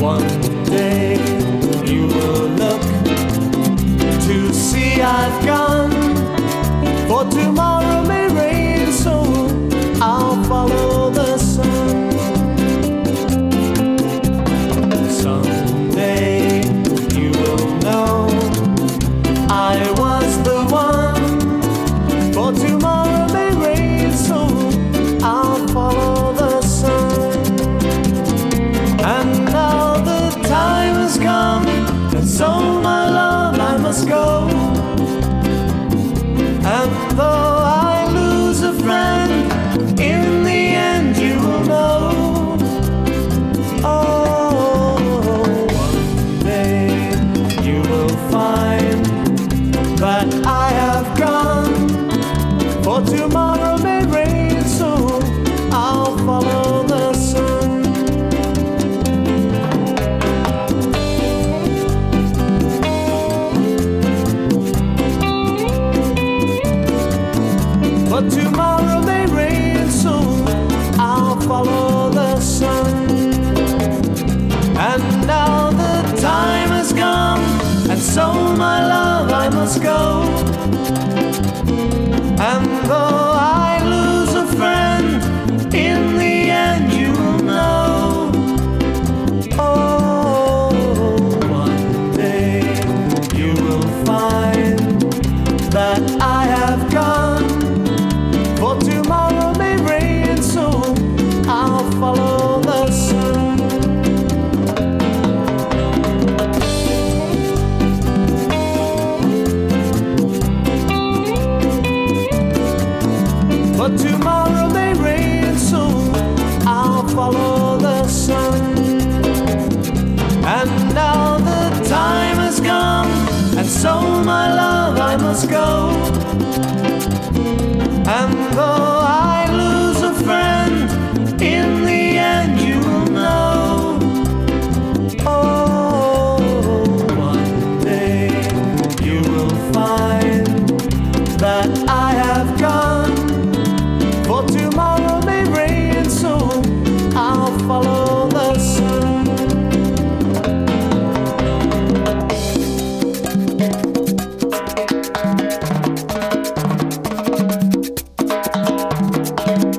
One day you will look to see I've gone, for tomorrow may rain, so I'll follow the sun. Someday you will know I was the one, for tomorrow may rain, so I'll follow the sun. And now the time has come, and so my love I must go. And though I lose a friend, in the end you will know. Oh, one day you will find that I have gone, for tomorrow may rain, so I'll follow the sun. But tomorrow may rain, so I'll follow the sun. And now the time has come, and so my love I must go. And though I lose a friend, in the end you will know. Oh, one day you will find that I have gone, for tomorrow may rain, so I'll follow the sun. But tomorrow may rain, so I'll follow the sun. And now the time has come, and so my love I must go. And though